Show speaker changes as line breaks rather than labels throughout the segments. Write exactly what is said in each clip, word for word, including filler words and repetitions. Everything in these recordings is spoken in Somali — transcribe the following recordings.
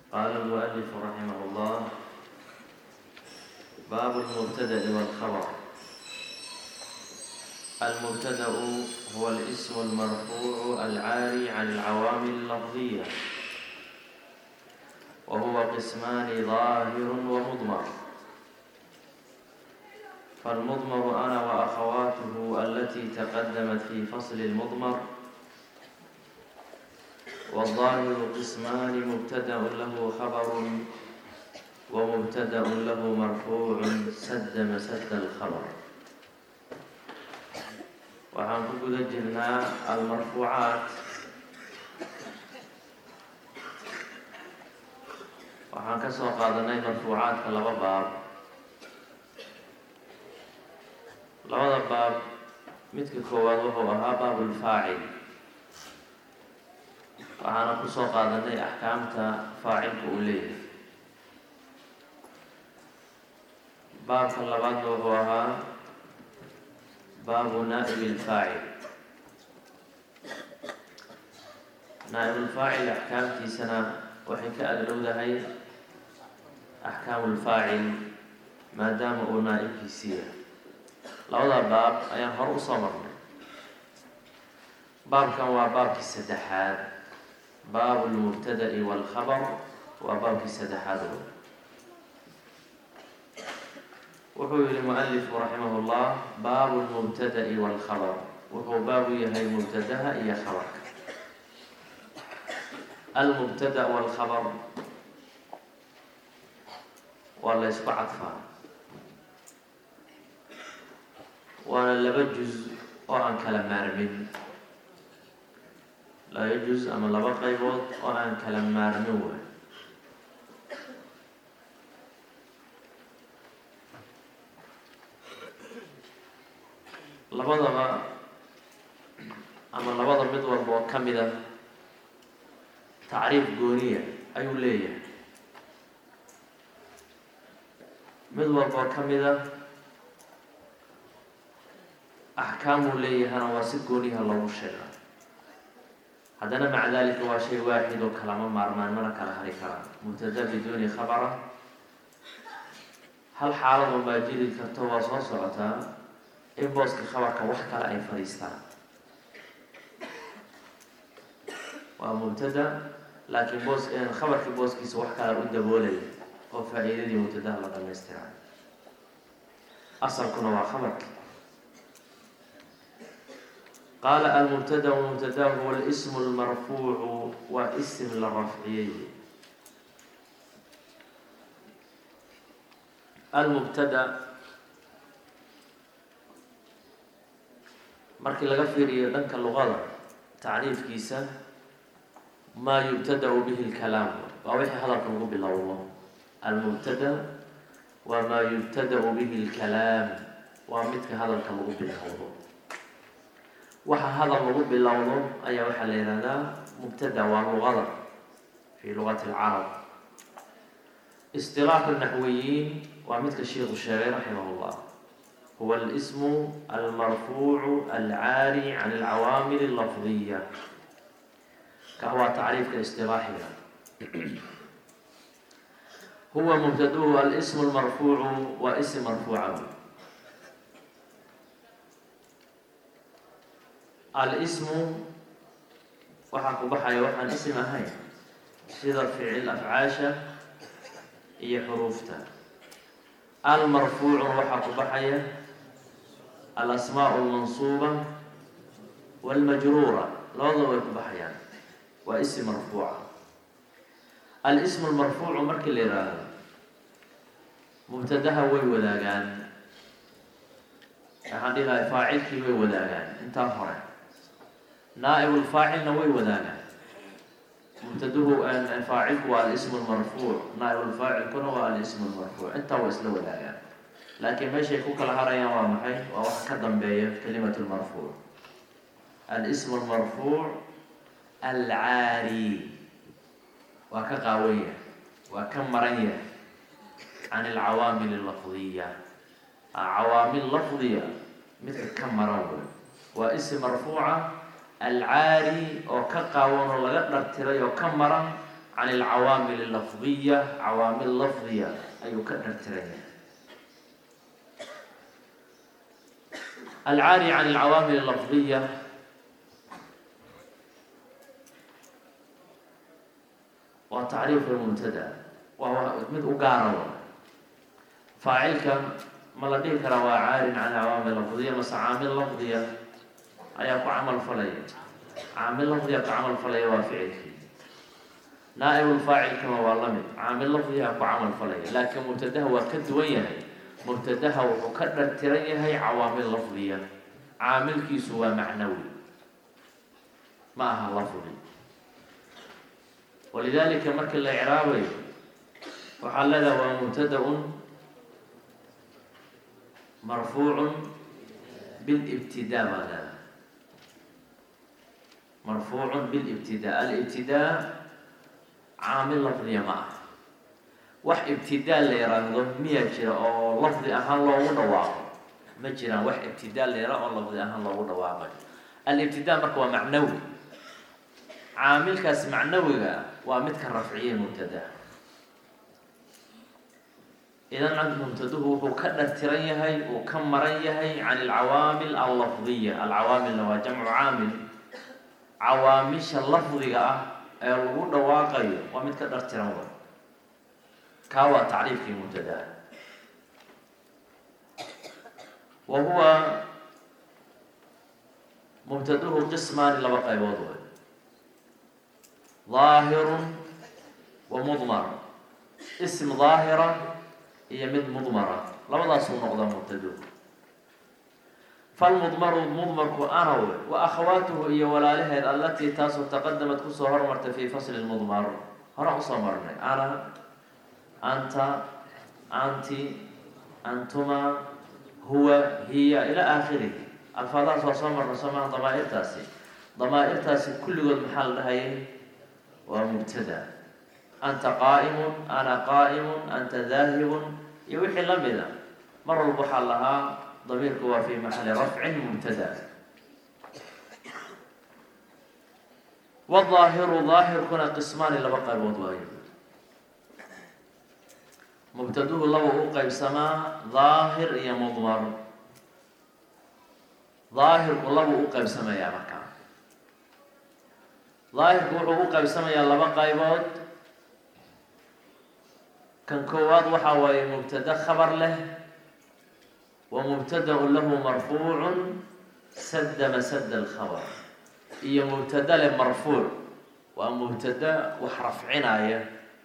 قال المؤلف رحمه الله: باب المبتدأ والخبر. المبتدأ هو الاسم المرفوع العاري عن العوامل اللفظية، وهو قسمان: ظاهر ومضمر. فالمضمر أنا وأخواته التي تقدمت في فصل المضمر، والظاهر قسمان: مبتدأ له خبر ومبتدأ له مرفوع سد مسد الخبر. waxaan ku guda jirnaa almarfuucaat. waxaan ka soo qaadanay marfuucaadka laba baab. labada baab midka koowaad wuxuu ahaa baabulfaacil. waxaana ku soo qaadanay axkaamta faacilka uu leeyahay. baabka labaadna wuxuu ahaa baabu naa'ib ilfaacil. naa'ibulfaacil axkaamtiisana waxay ka agdhowdahay axkaamulfaacil maadaama uu naa'ibkiisiiya. labada baab ayaan hore u soo marnay. baabkan waa baabkii saddexaad. baabu lmubtada'i waalkhabar waa baabkii saddexaad. wuxuu yihi mualifku raximah llah: baabu lmubtada'i waalkhabar. wuxuu baabu yahay mubtadaha iyo khabarka. almubtada waalkhabar waa la ysku cadfaa, waana laba juz oo aan kala maarmin. laba juz ama laba qaybood oo aan kala maarmin waay. labadaba ama labada mid walba oo ka mid a tacriif gooniya ayuu leeyahay. mid walba oo ka mid a axkaamuu leeyahana waa si gooniyaha loogu sheega. haddana maca dalika waa shay waaxid oo kalama maarmaan, mana kala hari karaan. mubtada biduuni khabara hal xaalad oo baa jiri karto, waa soo socotaa in booska khabarka wax kale ay fadhiistaan. waa mubtada laakiin boos khabarkii booskiisa wax kale u daboolaya oo faa-iidadii mubtadaha la dhamaystiraa. asalkuna waa khabarki. qaala almubtada mubtada huwa alismu lmarfuucu, waa isim la rafciyey. almubtada markii laga fiiriyo dhanka luqada tacriifkiisa, maa yubtada-u bihi lkalaam, waa wixii hadalka lagu bilowdo. almubtada waa maa yubtada-u bihi lkalaam, waa midka hadalka lagu bilowdo. waxa hadal lagu bilowdo ayaa waxaa la yihahdaa mubtada. waa luqada fii luqati lcarab. istilaaxu naxwiyiin waa midka sheikhu sheegay raximah llah: huwa alismu almarfuucu alcaari can alcawaamil allafdiya. ka waa tacriifka istilaaxiga. huwa mubtaduhu alismu lmarfuucu, waa ism marfuuca. alismu waxaa ku baxaya waxaan isim ahayn, sida ficil afcaasha iyo xuruufta. almarfuucu waxaa ku baxaya alasmaa lmansuuba walmajruura, labadaba way ku baxayaan. waa ism marfuuca. alismu lmarfuucu markii la yihahdo mubtadaha way wadaagaan. waxaan dhihi lahay faacilkii way wadaagaan intaa hore. naaibulfaacilna way wadaagaan. mubtaduhu faacilku waa alismu lmarfuuc, naaibulfaacilkuna waa alismu lmarfuuc. intaa way isla wadaagaan. laakiin meeshay ku kala harayaan waa maxay? waa wax ka dambeeya kalimatu lmarfuuc. alismu lmarfuuc alcaari waa ka qaawanya, waa ka maranya can alcawaamil allafdiya. cawaamil lafdiya midka ka maran wey. waa ism marfuuca alcaari oo ka qaawan oo laga dhartiray oo ka maran عن العوامل اللفظية عوامل لفظية أي كدر ترين العاري عن العوامل اللفظية وتعريف المبتدأ وهو مثل قارو فاعلك ملديك روا عار عن العوامل اللفظية مس عامل لفظية أياكو عمل فلي عامل لفظية كعمل فلي وفعلك نائب الفاعل كما والله عامل لفظي أكو عمل فلي لكن مبتدأ هو كدوية مبتدأ هو كدر تريه عوامل لفظية عامل كيسوا معنوي معها لفظي ولذلك مرك الإعرابي وحل له مبتدأ مرفوع بالابتداء ماذا مرفوع بالابتداء الابتداء عامل لفظي معه wax ibtidaa la yiraahdo miya jira oo lafdi ahaan loogu dhawaaqo ma jiraan wax ibtidaa la yiraahdo oo lafdi ahaan loogu dhawaaqo al ibtidaa marka waa macnawi caamilkaas macnawiga waa mid ka rafciye mubtada idan cad mubtaduhu wuxuu ka dhartiran yahay oo ka maran yahay can al awaamil al lafdiyya al awaamil waa jamcu aamil awaamisha lafdiga ah ee lagu dhawaaqayo waa mid ka dhartiran waa كاوى تعريف في مبتدا وهو مبتداه قسمان لبقى يوضوه ظاهر ومضمر اسم ظاهرة هي من مضمرة لبدا سو نقضى مبتداه فالمضمر مضمر كأنه وأخواته هي ولاله التي تاسو تقدمت كسهر مرت في فصل المضمر هرا أصمرنا أنا أنت أنت أنتما هو هي إلى آخره الفاظ وصمر وصمر ضمائر تاسي ضمائر تاسي كل قد محل هي ومبتدا أنت قائم أنا قائم أنت ذاهب يوحي لمذا مر البحر لها ضميرك في محل رفع مبتدا والظاهر ظاهر كنا قسمان لبقى الوضوء مبتدوه الله قيب سما ظاهر يا مضمر ظاهر الله قيب سما يا مكان ظاهر الله قيب سما يا لبا قيبود كان كواد وحاوي مبتدا خبر له ومبتدا له مرفوع سد مسد الخبر هي مبتدا لمرفوع ومبتدا وحرف عنايه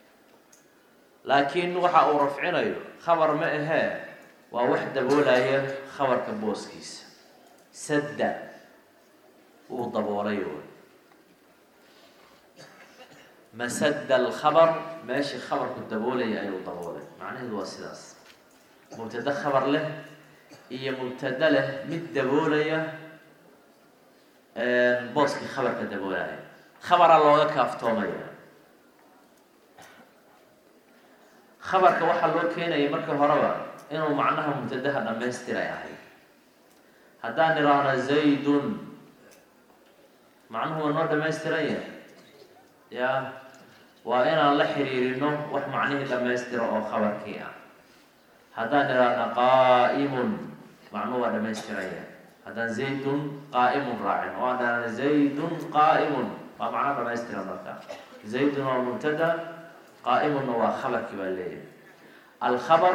لكن waxa uu rafcinayo khabar ma aha waa wax daboolaya khabarka booskiisa sadda uu daboolayo masadda al-khabar maashi khabarku daboolaya ayuu daboolay macnaheedu waa sidaas mubtada khabar leh iyo mubtada leh mid daboolaya ee booski khabarka daboolaya khabara looga kaaftoomaya خبرك waxa loo keenay marka horeba inuu macnaha mubtadaha dhameystiray hadaan iraahna zaydun macnuhu noo dhameystiray ya waa inaan la xiriirino wax macnaheedu dhameystiro oo khabarkii ah hadaan iraahna qaa'imun macnuhu waa dhameystiray hadaan zaydun qaa'imun raa'in oo hadaan zaydun qaa'imun waa macnaha dhameystiray marka zaydun waa mubtada قائم وخبر كباليه الخبر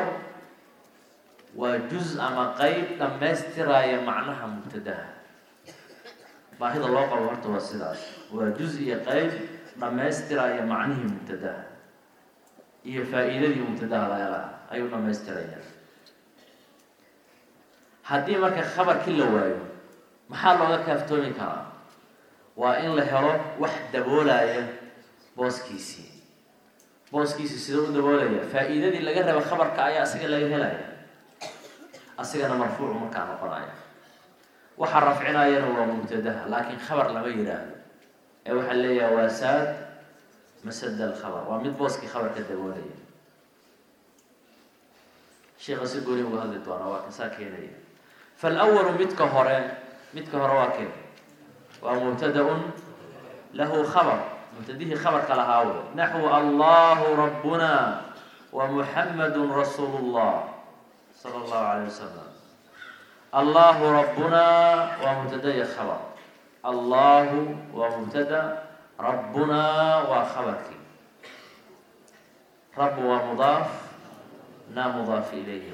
وجزء ما قيد لما استراي معناها مبتدا باهي الله قال ورت وسلاس وجزء قيد لما استراي معناه مبتدا هي فائده مبتدا لا لا ايوه لما استراي hadii marka khabarkii la waayo maxaa looga kaaftoomi karaa waa in la helo wax daboolaya booskiisii booskiisa sida uu daboolaya faa'iidadii laga rabo khabarka ayaa asiga laga helaya asigana marfuuc marka noqonaya waxa rafcinayana waa mubtada laakiin khabar lama yiraahdo ee waxa leeyahay wasaad masad al-khabar waa mid booski khabarka daboolaya sheekh asiguri uu hadlay doona waa ka saakeynaya فالأول متك هراء متك هراء كده ومبتدأ له خبر مبتديه خبر كالهاوي نحو الله ربنا ومحمد رسول الله صلى الله عليه وسلم. الله ربنا ومبتدا خبر، الله ومبتدا، ربنا وخبرك. رب ومضاف، نا مضاف إليه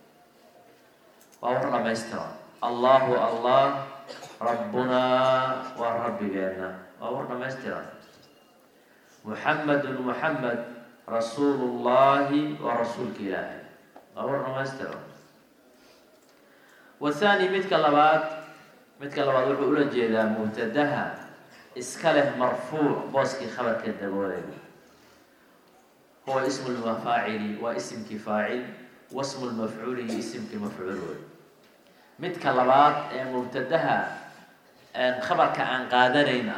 وهو ما يستوى. الله الله، ربنا والرب بيننا وهو ما يستوى. محمد محمد رسول الله ورسولك إلهي وهو ما يستوى. والثاني مثل اللبات مثل اللبات الأولى جيدا مبتدها إسكاله مرفوع بوسكي خبر كالدبولي هو اسم المفاعل واسم كفاعل واسم المفعول اسم كمفعول. مثل اللبات مبتدها خبر كأن قادرين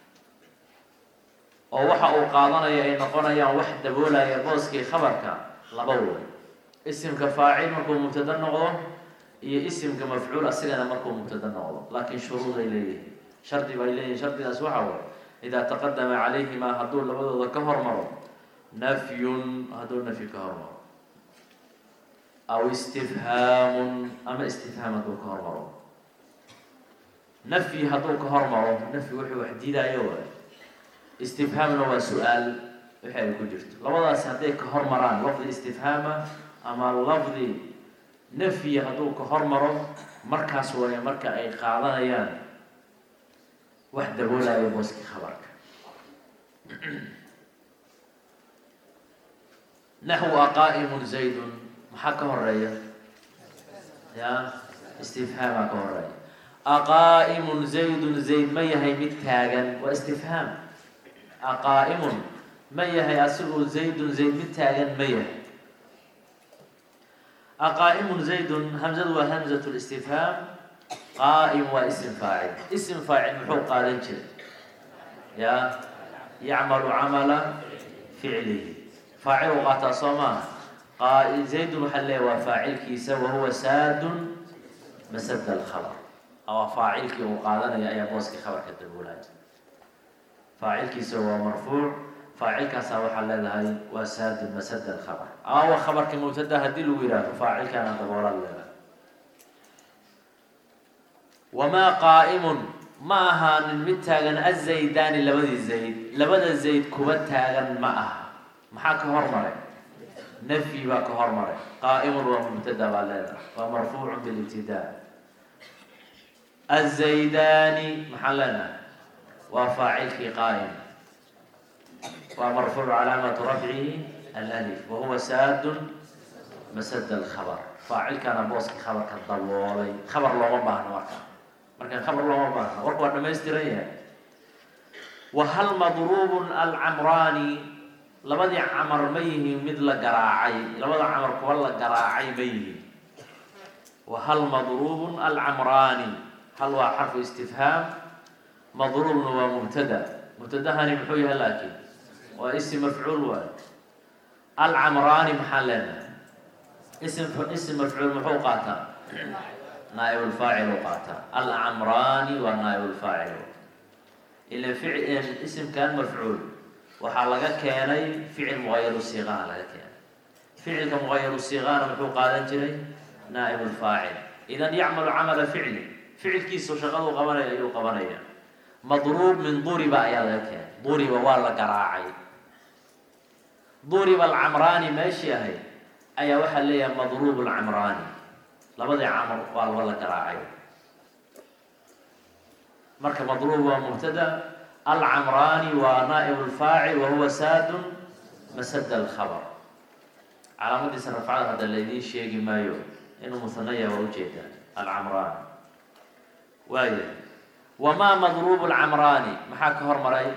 oo waxa uu qaadanaya ay noqonayaan wax daboolaya booskii khabarka laba way isimka faacil markuu mubtada noqdo iyo isimka mafcuul asigana markuu mubtada noqdo laakiin shuruud ay leeyihiin shardi bay leeyihiin shardigaas waxa weeye idaa taqaddama calayhima hadduu labadooda ka hormaro nafyun hadduu nafyi ka hormaro aw istifhaamun ama istifhaam hadduu ka hormaro nafyi hadduu ka hormaro nafyi wuxuu wax diidayo waay استفهامنا هو سؤال وحي كجرت لبدا سدي كهرمران لفظ استفهام اما لفظ نفي هذو كهرمرو مركاس وهي مركا اي قادنيان وحده ولا يبوسك خبرك. نحو قائم زيد محك الريا يا استفهام كهريا اقائم زيد زيد ما هي متاغن واستفهام أقائم ميه يسر زيد زيد بالتاجن ميه أقائم زيد همزة وهمزة الاستفهام قائم واسم فاعل اسم فاعل محو قارن يا يعمل عمل فعله فاعل قاتا صما قائل زيد محل وفاعل كيس وهو ساد مسد الخبر أو فاعل كي وقالنا يا بوسك خبر كتبولات فاعل كيس هو مرفوع فاعل كاس هو حل هاي وساد مسد الخبر أو خبر كمبتدا هدي الوراث فاعل كان تبور الله. وما قائم معها المتاجن الزيدان لبدي الزيد لبدا الزيد كبتاجن معها محاك هرمرة نفي باك هرمرة قائم ومبتدا بالله ومرفوع بالابتداء. الزيدان محلنا وفاعل في قائم ومرفوع علامة رفعه الألف وهو ساد مسد الخبر فاعل كان بوسك خبر كالضوالي خبر الله مباهنا وركا مركان خبر الله مباهنا وركا وأنه ما يستريه. وهل مضروب العمراني لبدي عمر ميه مثل قراعي لبدي عمر كولا قراعي ميه. وهل مضروب العمراني هل هو حرف استفهام مضروب هو مبتدا مبتدا هاني محويها لكن واسم مفعول واحد. العمراني محلنا اسم اسم مفعول محو قاتا نائب الفاعل قاتا العمراني ونائب الفاعل إلا فعل الاسم كان مفعول وحلقة كاني فعل مغير الصيغة على كان فعل كمغير الصيغة محو قاتا جري نائب الفاعل إذا يعمل عمل فعلي فعل كيس وشغله قبرية أيو قبرية مضروب من ضرب يا لك ضرب ولا قراعي ضرب العمراني ماشي هي أي واحد ليه مضروب العمراني لبضي عمر ولا قراعي مركب مضروب ومبتدا العمراني ونائب الفاعل وهو ساد مسد الخبر على مدى سنفعل هذا الذي شيء ما يو إنه مثنية ووجهة العمراني وايد. وما مضروب العمراني محاك هرمري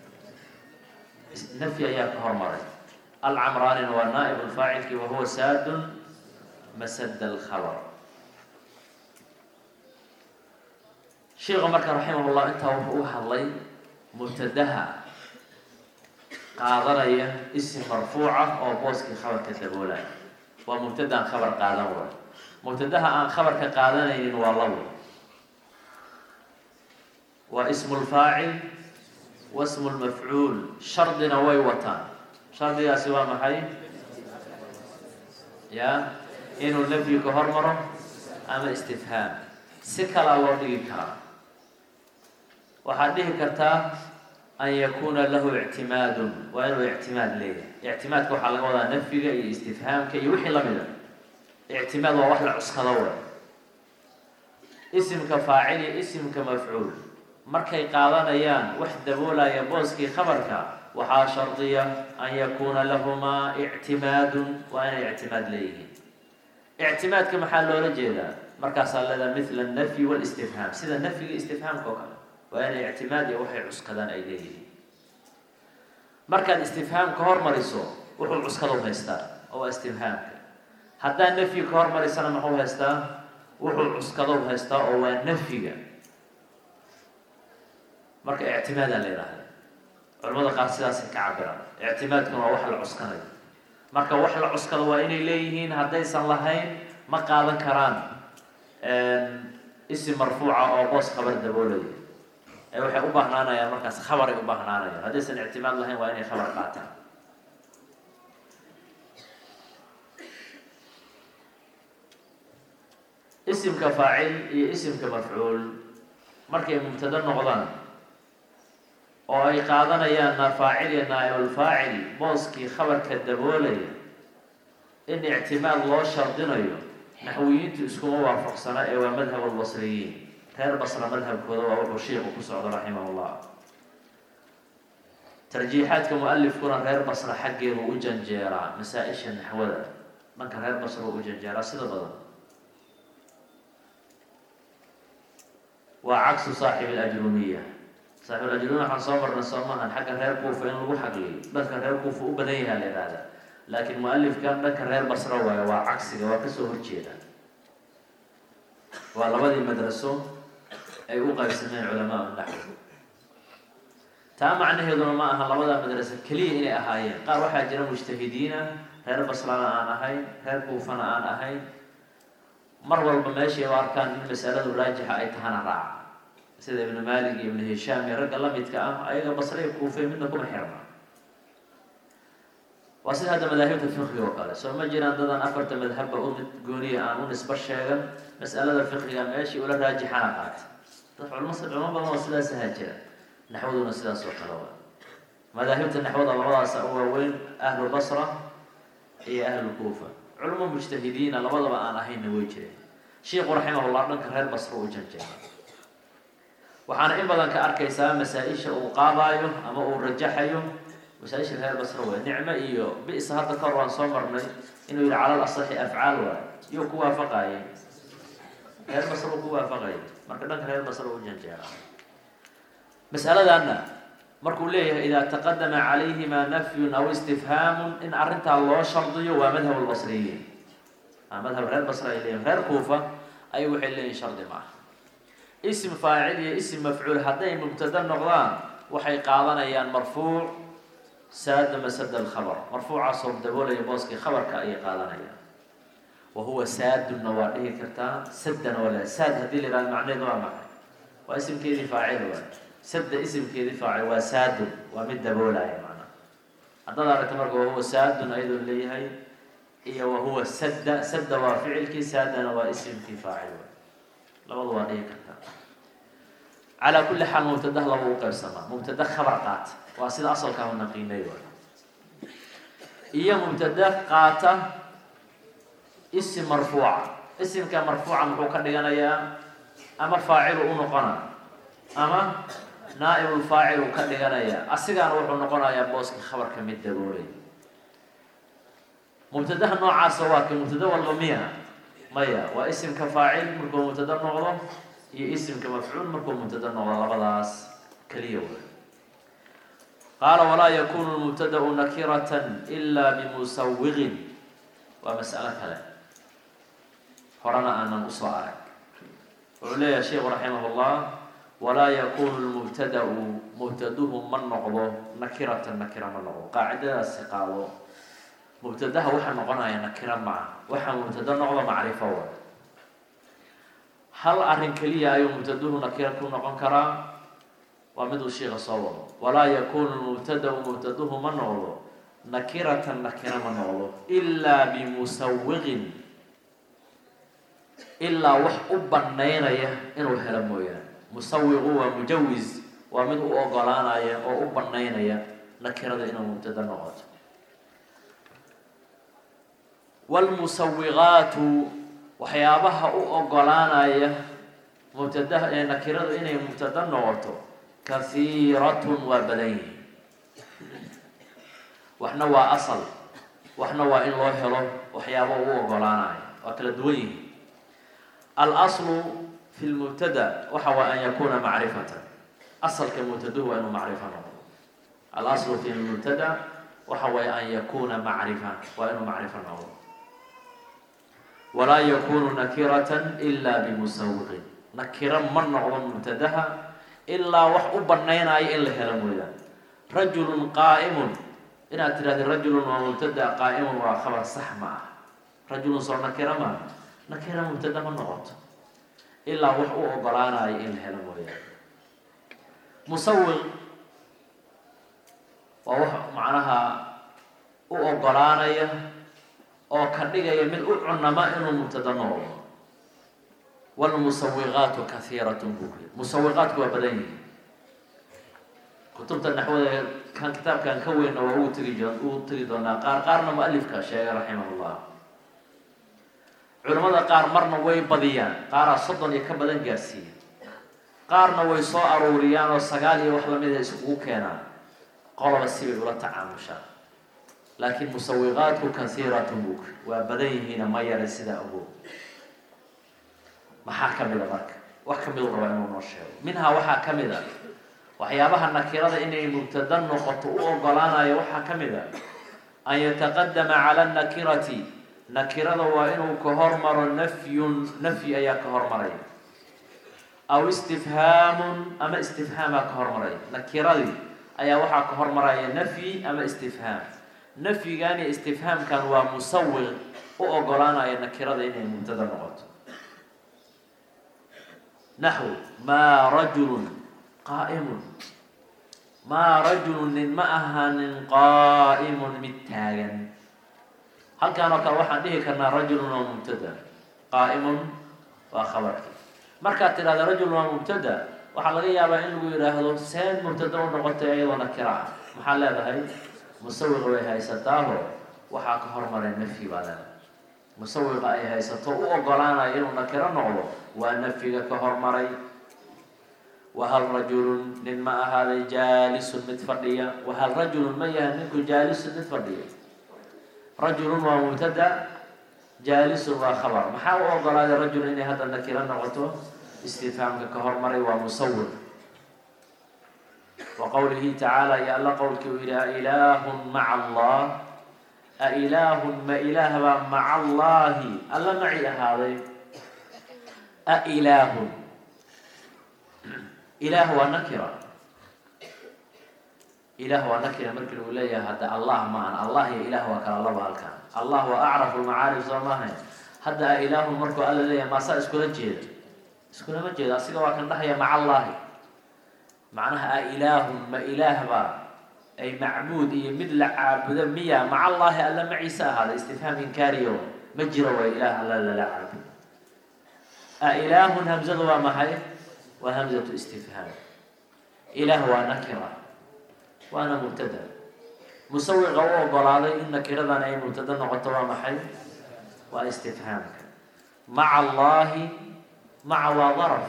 نفي اياك هرمري العمراني هو نائب الفاعل وهو ساد مسد الخبر. شيخ عمر رحمه الله انت وحوها الله مبتدها قادرية اسم مرفوعة او بوسكي خبر كتبولا ومبتدا خبر قادرة مبتدها عن خبر كقادرين والله واسم الفاعل واسم المفعول شرطنا ويوتان شرط يا سوا محي يا إنه النفي كهرمرة أما استفهام سكلا الله ديكا وحديه كرتا أن يكون له اعتماد وإنه اعتماد ليه اعتماد كو حلقة وضع نفي استفهام كي يوحي لمده اعتماد ووحل عسكدور اسم كفاعل اسم كمفعول markay qaadanayaan wax daboolaya booskii khabarka waxa shardiya an yakuna lahuma i'timaadun wa ana i'timaad leeyihiin i'timaadka maxaa loola jeedaa markaas allada mithla an-nafy wal istifham sida nafyiga istifhaamka kale wa ana i'timaad iyo waxay cuskadaan ay leeyihiin markaad istifhaamka hormariso wuxuu cuskado haystaa oo istifhaamka haddaan nafyi ka hormarisana muxuu haystaa wuxuu cuskado haystaa oo waa nafyiga marka اعتماد la yiraahdo culimada qaar sidaas ka cabiraan اعتمادku waa wax la cuskanayo marka wax la cuskado waa inay leeyihiin hadaysan lahayn ma qaadan karaan een ism marfuuca oo boos khabar daboolay ay waxay u baahnaanayaan markaas khabar ay u baahnaanayaan hadaysan اعتماد lahayn waa inay khabar qaataan اسم كفاعل iyo اسم كمفعول markay mubtada noqdaan oo ay qaadanayaan faacil iyo naa'ib faacil booski khabarka daboolaya in i'timaad loo shardinayo naxwiyiintu isku waafaqsana ee waa madhab al-basriyiin reer basra madhabkooda waa wuxuu sheekhu ku socdo rahimahullah tarjiixaadka muallifkuna reer basra xaggeedu u janjeeraa masaa'isha naxwada marka reer basra u janjeeraa sida badan waa cagsu saaxib al-ajrumiyya صاحب الأجرون عن صبر نصمها حق غير كوفة إنه لو حقلي بس كان غير كوفة وبديها لهذا لكن مؤلف كان ذكر غير بصرة وعكسه وكسره الجيدة والله بدي المدرسة أي وقع يسمين علماء النحو تام عنه يدون ما أهل الله المدرسة كليه إلى أهايين قال واحد جرى مجتهدين غير بصرة أنا هاي غير كوفة أنا هاي مرة بماشي وأركان المسألة الراجحة أي تهنا راع سيد ابن مالك ابن هشام يرجع الله متكام أيها بصري كوفي منكم حرمة وأصل هذا مذاهب الفقه وقال سو ما جينا ضدنا أفرت مذهب أم جونية أمون نسبة الشيء مسألة الفقه ماشي ولا راجحات طبعا المصدر ما بما وصلها سهجة نحوذ نسلا سوق الروان مذاهب النحو الله سأوا وين أهل البصرة هي أهل الكوفة علماء مجتهدين على وضع أنا هين وجهه شيخ رحمه الله نك غير بصر وجنجة وحنا إن بدن كأركيسا مسائش وقاضايو أما ورجحيو مسائش غير بصر ونعمة إيو بئس هذا كروان صمرنا إنه على الأصح أفعال يو كوا فقاي غير بصر وكوا فقاي مركنا غير بصر وجنجة مسألة أن مركو ليه إذا تقدم عليهما نفي أو استفهام إن أرنت الله شرطي ومذهب البصريين مذهب غير بصريين غير كوفة أي وحي شرط معه اسم فاعل اسم مفعول حتى مبتدا نقضان وحي قاضنيان مرفوع ساد مسد الخبر مرفوع صوب دبول يبوسكي خبر كأي قاضنيان وهو ساد النواريه كرتان سدا ولا ساد هذه اللي المعنى ذو معه واسم كذي فاعل ولا سد اسم كذي فاعل وساد ومد دبولا يا معنى هذا تمرق وهو ساد أيضا اللي هي هي وهو سد سد وفعل كي ساد واسم كي فاعل لو الله عليك على كل حال مبتدا له قسمه مبتدا خبر قات واصل اصل كان نقيمي هي مبتدا قات اسم مرفوع اسم كان مرفوعا مخو كدغنيا اما فاعل او نقنا اما نائب الفاعل كدغنيا اسغان و نقنايا بوسك خبر كميد دبولي مبتدا نوعا سواء مبتدا ولا مية مية واسم كفاعل مركو مبتدا نقضه هي اسم كمفعول مركو مبتدا نقضه لبداس كليه قال ولا يكون المبتدا نكره الا بمسوغ ومساله كلام فرنا ان نصارك وعليه يا شيخ رحمه الله ولا يكون المبتدا مبتدوه من نقضه نكره نكره من نقضه قاعده استقاله مبتدا waxa noqonaya nakira ma waxa mubtada noqdo macrifo waa hal arin kaliya ayu mubtaduhu nakira ku noqon kara ومدو الشيخ صور ولا يكون المبتدا ومبتدوه من نوضه نكرة نكرة من نوضه إلا بمسوغ إلا وح أبنينيه إنه هلمويا مسوغ ومجوز ومدو أقلانيه أو أبنينيه نكرة إنه مبتدا نوضه والمسوغات وحيابها أقلانيه مبتدا نكرة إنه مبتدا نوضه كثيرة وبدين وإحنا وأصل وإحنا وإن الله هلو وحيابه وقلانا وكل دوين الأصل في المبتدا وهو أن يكون معرفة أصل كمبتدا هو أنه معرفة الأصل في المبتدا وهو أن يكون معرفة وأنه معرفة نوع ولا يكون نكرة إلا بمسوغ نكرة من نوع مبتدها إلا وح أبنينا أي إلا هلمويا رجل قائم إن أتراد رجل ومبتدا قائم وخبر صح معه رجل صار نكرة ما نكرة مبتدا من نقط إلا وح أبنينا أي إلا هلمويا مسوغ ووح معناها أبنينا أو كردية من أعنى ما إنه مبتدا نوع والمسوغات كثيرة بكرة مسوغات هو بدني كتبت النحو كان كتاب كان كوين وهو تريد تريدنا قار قارنا مؤلف كشيء رحمه الله علماء قار مرنا وي بديان قار صدن يكبدن جاسي قارنا وي سو أروريان وسجالي وحلا ميدا يسقو كنا قالوا السبب ولا تعامشا لكن مسوغات كثيرة بكرة وبدني هنا ما يرسد أبوه maxaa kamida marka wax kamid u rabaa inuu noo sheego minha waxaa kamida waxyaabaha nakirada inay mubtada noqoto u ogolaanayo waxaa kamida an yataqaddama cala nakirati nakirada waa inuu ka hormaro nafyun nafyi ayaa ka hormaray aw istifhaamun ama istifhaama ka hormaray nakiradii ayaa waxaa ka hormaraya nafyi ama istifhaam nafyigan iyo istifhaamkan waa musawwiq u ogolaanaya nakirada inay mubtada noqoto نحو ما رجل قائم ما رجل معهن قائم متاغن هل كان وحان ديه كان رجل ومبتدا قائم وخبر مركا ترى رجل ومبتدا waxaa laga yaabaa in lagu yiraahdo seen mubtada u noqotay ayadoo nakira maxaa leedahay musawwiq way haysataaho waxaa ka hormaray nafyi badan مسوق أي هاي ستو أقولنا إنه نكرا نقول ونفيك كهرمري وهل رجل لما هذا جالس متفرديا وهل رجل ما يهنك جالس متفرديا رجل ومبتدا جالس وخبر ما حاول أقول هذا الرجل إن هذا النكرا نقول استفهام كهرمري ومسوق وقوله تعالى يا الله قولك إلى إله مع الله أإله ما إله مع الله ألا معي هذا أإله إله ونكرة إله ونكرة مركل ولاية هذا الله معنا الله يا إله وكان الله بالكان الله وأعرف المعارف زمانه هذا إله مركو ألا ليه ما صار اسكول جيد اسكول ما جيد أصيغ وكان نحيا مع الله معناها أإله ما إله با أي معبود مثل عابد مية مع الله ألا معيسى هذا استفهام إنكاري مجرى وإله ألا لا عابد أإله همزة وما هي وهمزة استفهام إله ونكرة وأنا مبتدأ مسوي غوه ضلالي إن كرة أي مبتدأ نقطة محل واستفهام مع الله مع وظرف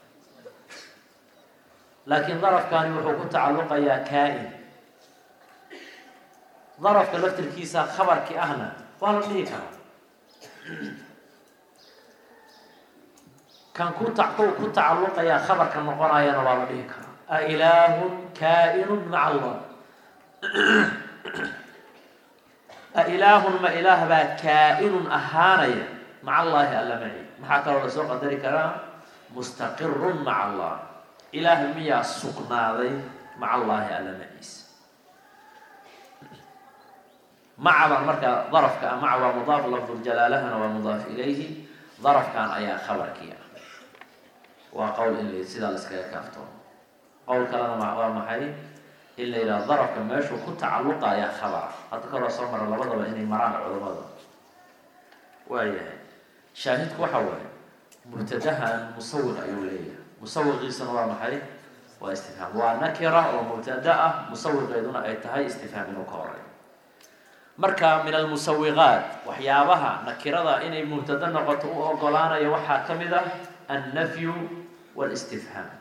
لكن ظرف كان يحوك تعلق يا كائن ظرف كلفت الكيسة خبر كأهنا ولا ليك كان كنت تعقو كنت تعلق يا خبر كان مقرايا ولا ليك أإله كائن مع الله أإله ما إله با كائن أهانيا مع الله ألا معي محاكا ولا سوق ذلك مستقر مع الله إله ميا سقنا مع الله ألا معيس مع مركا ظرف كان مع ومضاف لفظ الجلالة ومضاف إليه ظرف كان أيا خبر كيا وقول إن سيدا لسكا كافتون qowl kalena waa maxay ila ila darafka meeshu ku tacalluqaya khabar hadda kala soo mara labadaba inay maraan culimada waayahay shaahidku waxa waaye mubtadahan musawwiq ayuu leeyahay musawwiqiisana waa maxay waa istifhaam waa nakira oo mubtada ah musawwiqeeduna ay tahay istifhaam inuu ka horeeyo marka min almusawwiqaat waxyaabaha nakirada inay mubtada noqoto u ogolaanaya waxaa ka mid ah annafyu walistifhaam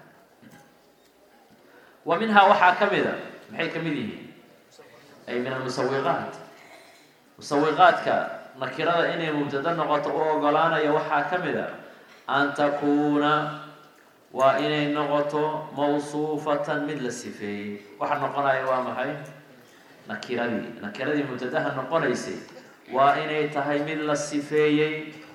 wa minha waxaa ka mid a maxay ka mid yihiin ay min almusawwiqaat musawwiqaadka nakirada inay mubtada noqoto u ogolaanaya waxaa ka mid a an takuuna waa inay noqoto mawsuufatan mid la sifeeyey waxa noqonaya waa maxay nakiradii nakiradii mubtadaha noqonaysay waa inay tahay mid la sifeeyey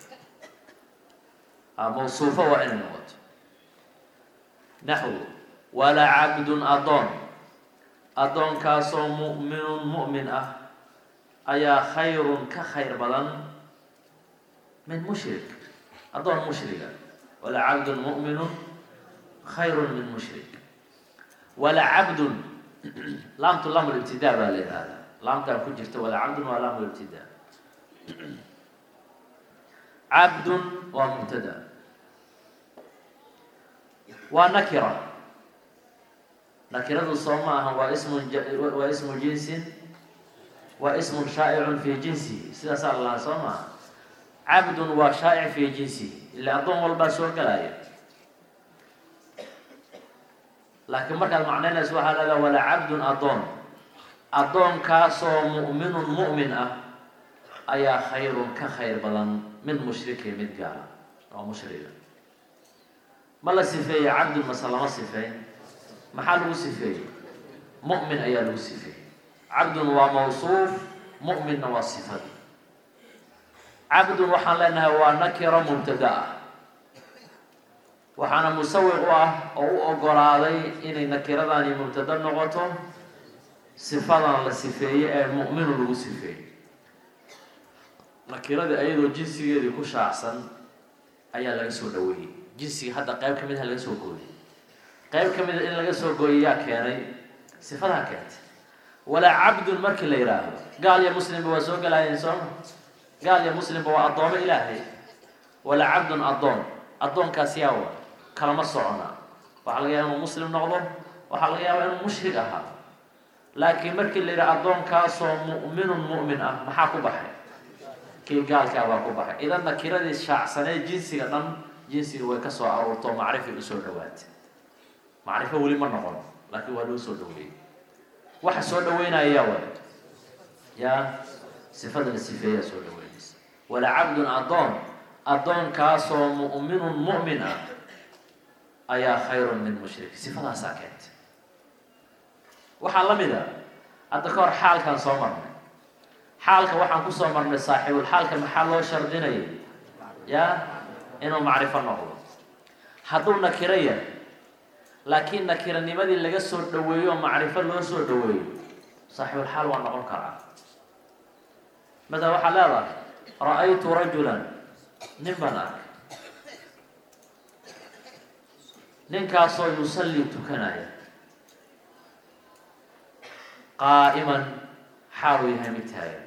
mawsuufo waa inay noqoto naxwu wala cabdun adoon adoonkaasoo mu'minun mu'min ah ayaa khayrun ka khayr badan min mushrik adoon mushriga wala cabdun mu'minun khayrun min mushrik wala cabdun laamtu laam libtidaa baa la yihahdaa laamtaan ku jirta wala cabdun waa laam libtidaa cabdun waa mubtada waa nakira nakiradu soo ma aha waa ismun waa ismu jinsin waa ismun shaa'icun fi jinsihi sidaasaa la lahaa soo maaha cabdun waa shaa'ic fi jinsihi ila addoon walbaa soo galaya laakiin markaad macnaynayso waxaa laga wala cabdun addoon addoonkaasoo mu'minun mu'min ah ayaa khayrun ka khayr badan min mushriki mid gaala oo mushriga ma la sifeeyey cabdun mase lama sifeyn maxaa lagu sifeeyey mu'min ayaa lagu sifeeyey cabdun waa mawsuuf mu'minna waa sifad cabdun waxaan leenahay waa nakiro mubtada ah waxaana musawiq u ah oo u ogolaaday inay nakiradani mubtada noqoto sifadan la sifeeyey ee mu'minu lagu sifeeyey nakiradii ayadoo jinsigeedii ku shaacsan ayaa laga soo dhaweeyey jinsiga hadda qayb ka mid ah laga soo gooyey qayb ka mid a in laga soo gooyey yaa keenay sifadaa keentay walaa cabdun markii la yidhaahdo gaal iyo muslimba waa soo galaayeen sooma gaal iyo muslimba waa addoomo ilaahay walaa cabdun addoon addoonkaas yaa wa kalama socona waxaa laga yaaba inuu muslim noqdo waxaa laga yaabaa inuu mushrik ahaa laakiin markii la yidhaha addoonkaasoo mu'minun mu'min ah maxaa ku baxay kii gaalkaa baa ku baxay idan nakiradii shaacsanee jinsiga dhan jinsiga way ka soo aruurto macrifay usoo dhawaatay macrifo weli ma noqon laakiin waa loo soo dhaweeyey waxa soo dhaweynaya yaa way yaa sifada la sifeeyaa soo dhaweynaysa wala cabdun addoon addoonkaasoo mu'minun mu'min ah ayaa khayrun min mushrik sifadaasaa keentay waxaa la mid a hadda ka hor xaalkan soo marnay xaalka waxaan kusoo marnay saaxibul xaalka maxaa loo shardinayay yaa inuu macrifo noqdo hadduu nakiro yahay laakiin nakiranimadii laga soo dhaweeyo oo macrifo loo soo dhaweeyo saaxibul xaal waa noqon karaa mada waxaa leedahay ra-aytu rajulan nin baan arkay ninkaasoo yusalli tukanaya qaa'iman xaaluu yahay mid taagan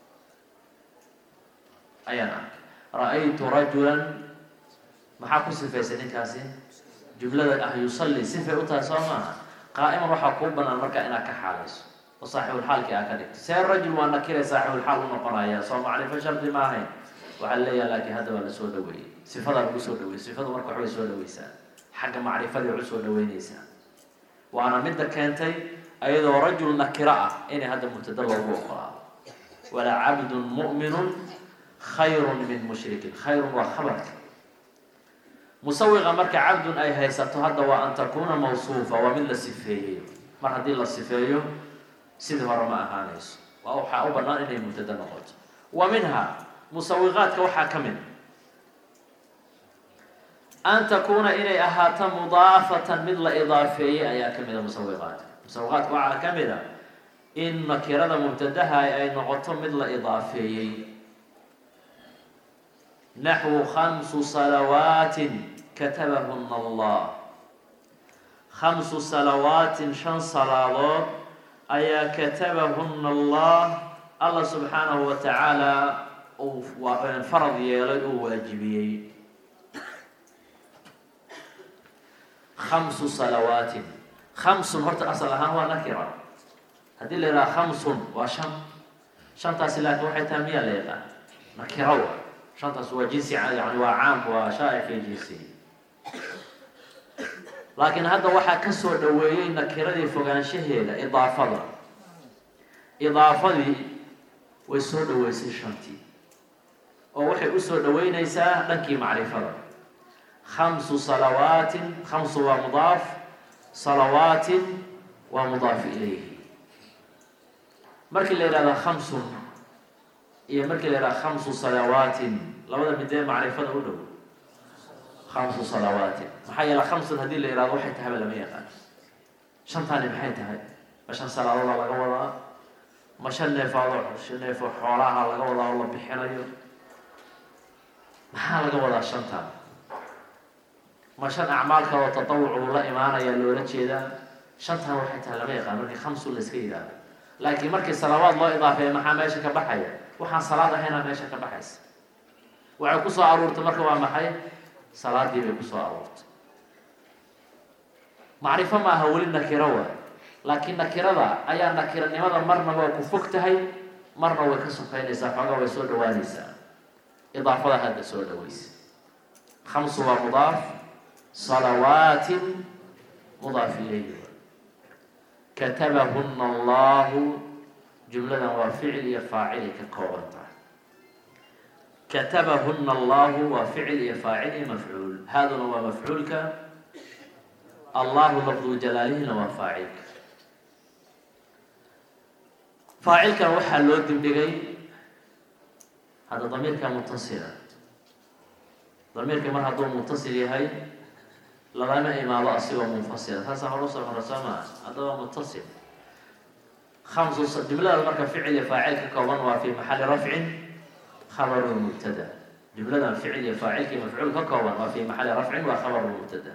ayaan arkay ra-aytu rajulan maxaa ku sifaysay ninkaasi jumlada ah yusalli sifay u tahay soo maaha qaa'iman waxaa kuu banaan markaa inaad ka xaalayso oo saaxibulxaalkii aa ka dhigto see rajul waa nakire saaxibulxaal u noqonaya soo macrifo shardi ma ahayn waxaa leeyaha laakiin hadda waa la soo dhaweeyey sifadaa lagu soo dhaweeyey sifadu marka waxbay soo dhaweysaa xagga macrifadii waxu soo dhaweynaysaa waana midda keentay ayadoo rajul nakiro ah inay hadda mubtada loogu oqolaado walaa cabdun mu'minun khayrun min mushrikin khayrun waa khabarka musawiqa marka cabdun ay haysato hadda waa an takuuna mawsuufa waa mid la sifeeyey mar haddii la sifeeyo sidii hore ma ahaanayso waa waxaa u bannaan inay mubtada noqoto wa minha musawiqaadka waxaa ka mid an takuuna inay ahaato mudaafatan mid la idaafeeyey ayaa ka mid a musawiqaadka musawiqaadka waxaa ka mid a in nakirada mubtadaha ay noqoto mid la idaafeeyey naxwu khamsu salawaatin katabahuna allah خمس صلوات شن صلاة أيا كتبهن الله الله سبحانه وتعالى فرض يلد واجبي خمس صلوات خمس هرت أصلها هو نكرة هذه اللي خمس وشن شنطة سلاك واحد تامية ليلة نكرة شنطة سوى جنسي يعني وعام وشائع في جنسي لكن هذا وحا كسر دوين نكرة فوقان شهيدة إضافة إضافة ويسور دويسي شنطي أو وحي أسر دوين يسا لكي معرفة خمس صلوات خمس ومضاف صلوات ومضاف إليه مركي اللي خمس هي مركي اللي خمس صلوات لو هذا بدأ معرفة أولو خمس صلوات محيا لخمس هذه اللي يراد واحد تهبل لما يقال شن ثاني بحيتها هاي مشان صلاة الله لقى وضع مشان نفاضع شن نفاض حوالها لقى وضع الله بحنايو ما لقى وضع شن ثاني مشان أعمالك وتطوع والله إيمانا يلو لتشيدا شن ثاني واحد تهبل لما يقال مركي خمس ولا سكيدا لكن مركي صلوات الله إضافة ما حماشة كبحية وحن صلاة هنا ماشة كبحيس وعكوسو عرورت مركي ومحي صلاة دي بكسو عرورت معرفة ما هول النكرة لكن نكرة أي نكرة لماذا مرنا وكفكتهي مرنا وكسو فينيسا فقا ويسود دوانيسا إضافة هذا سود دويس خمس ومضاف صلوات مضاف إليه كتبهن الله جملة وفعل يفاعل كقوانتا كتبهن الله وفعل يفاعل مفعول هذا هو مفعولك الله لفظ جلاله وفاعلك فاعلك وحا لو دبدغي هذا ضميرك متصل ضميرك ما هذا متصل هي لما إمالة أصيب منفصل هذا هو رسول من رسامة هذا متصل خمس جملة المركب فعل فاعلك كون وفي محل رفع خبر مبتدا جملة فعل فاعلك مفعول كون وفي محل رفع وخبر مبتدا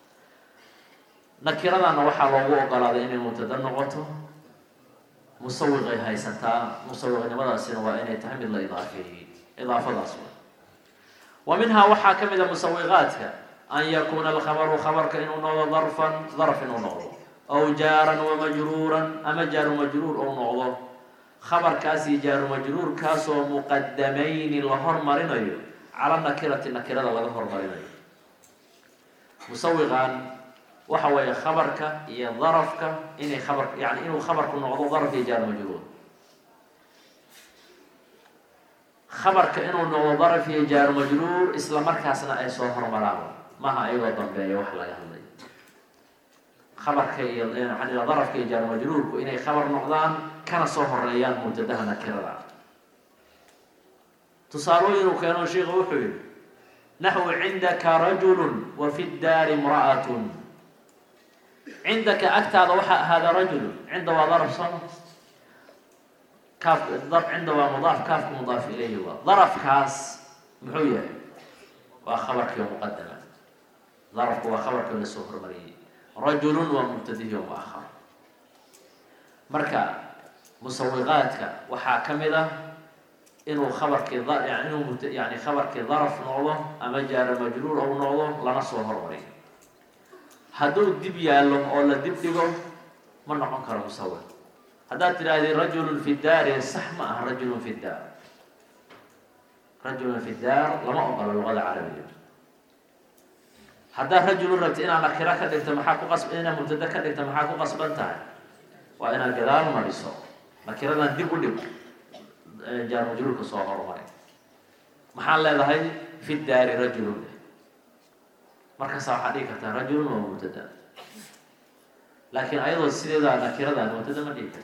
نكرنا أن وحى الله قال إن المبتدا نقطه مسوغ هاي سنتا مسوغ نمضى سنوا إن يتهم الإضافة إضافة أصلا ومنها وحى كمل مسوغاتها أن يكون الخبر خبر كأنه ظرفا ظرف نوضه أو جارا ومجرورا أما جار مجرور أو نوضه خبر كاسي جار مجرور كاسو مقدمين لهر مرينيو على النكرة النكرة لهر مرينيو مسوغان وحوى خبرك يا ظرفك إني خبر يعني إنه خبرك نوضه ظرف جار مجرور خبرك إنه نوضه ظرف جار مجرور إسلام كاسنا أي صهر مرام ما أيضا ضمبي وحلا يهلي خبرك يعني ظرفك جار مجرور وإني خبر نقضان كان صهر ريان مبتدأ نكرة تصارون وكانوا شيء غوحي نحو عندك رجل وفي الدار امرأة عندك أكتاد هذا رجل عنده ظرف صمت كاف الضرب عنده مضاف كاف مضاف إليه هو ظرف كاس محوية وخبرك يوم مقدمة ظرف وخبرك من السهر مريء رجل ومبتدئ يوم آخر مركا مسوغاتك وحاكمله إنه خبرك يعني إنه يعني خبرك ظرف نوضه أما جار مجرور أو نوضه لنا سهر مريء هدول دب يالله أو لا دب دقو من نقنكر مسوغ هذا ترى رجل في الدار صح ما رجل في الدار رجل في الدار لما أقبل اللغة العربية هذا رجل ربط إنا نكرة كدكت محاكو قصب إنا مبتدا كدكت محاكو قصب انتهى وإنا الجلال مريسو نكرة ندب دب جار مجرور كصوغر مري محل هذا في الدار رجل مركز حديقة رجل ومبتدا لكن أيضا السيدة نكرة مبتدا مديكة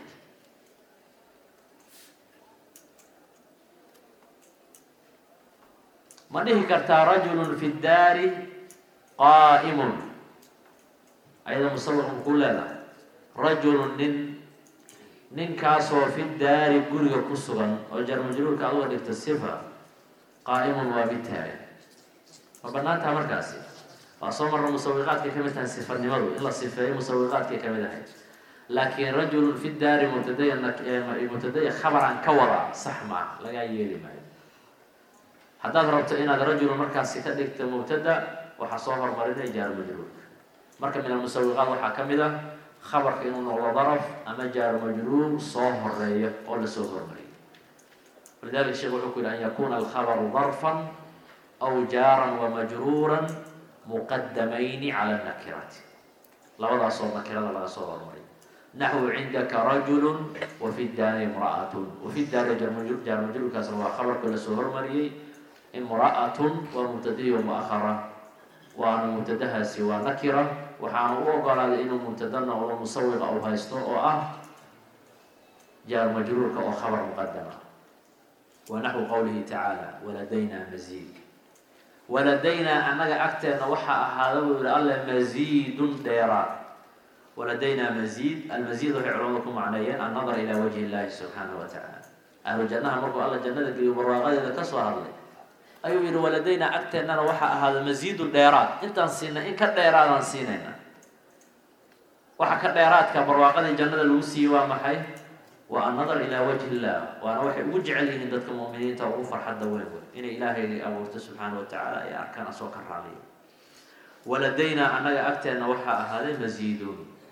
منه كرتا رجل في الدار قائم أيضا مصور نقول لا رجل نن نن كاسو في الدار قرية كسرا وجر مجرور كأول التصفة قائم وبالتالي فبناتها مركزي وصمر المسوقات كمثلا صفة نمو إلا صفة مسوقات كمثلا لكن رجل في الدار مبتدئ مبتدئ خبر عن كورا صحمة لا يلي ما هذا ربط إن هذا رجل مركز كدك مبتدأ وحصوها مريض جار مجرور مركز من المسوقات وحكمله خبر إنه والله ظرف أما جار مجرور صوه الرية ولا صوه الرية ولذلك الشيخ يقول أن يكون الخبر ظرفا أو جارا ومجرورا مقدمين على النكرات لا وضع صور نكرة لا صور الرية نحو عندك رجل وفي الدار امرأة وفي الدار جار مجرور كسر خبر كل صوه الرية امرأة ومبتدئ ومؤخرة وأنا مبتدأها سوى نكرة وحان أوقع على إنه مبتدأنا ولا مسوق أو هايستو أو أه جار مجرور أو خبر مقدمة ونحو قوله تعالى ولدينا مزيد ولدينا أنك أكتر وحى هذا الله مزيد ديرات ولدينا مزيد المزيد هو علومكم معنيين النظر إلى وجه الله سبحانه وتعالى أهل الجنة مرقوا الله جنة قلوا براغة إذا كسوا هذا أيوة إذا ولدينا أكتر أننا وحى هذا مزيد الديرات أنت نسينا إن كالديرات نسينا وحى كالديرات كبرواقة الجنة الوسي ومحي والنظر إلى وجه الله وأنا وحي وجعل لي هندتك المؤمنين توقفر حد وين إن إلهي أبوه سبحانه وتعالى يا أركان أسوك الرعلي ولدينا أنك أكتر أن وحى هذا مزيد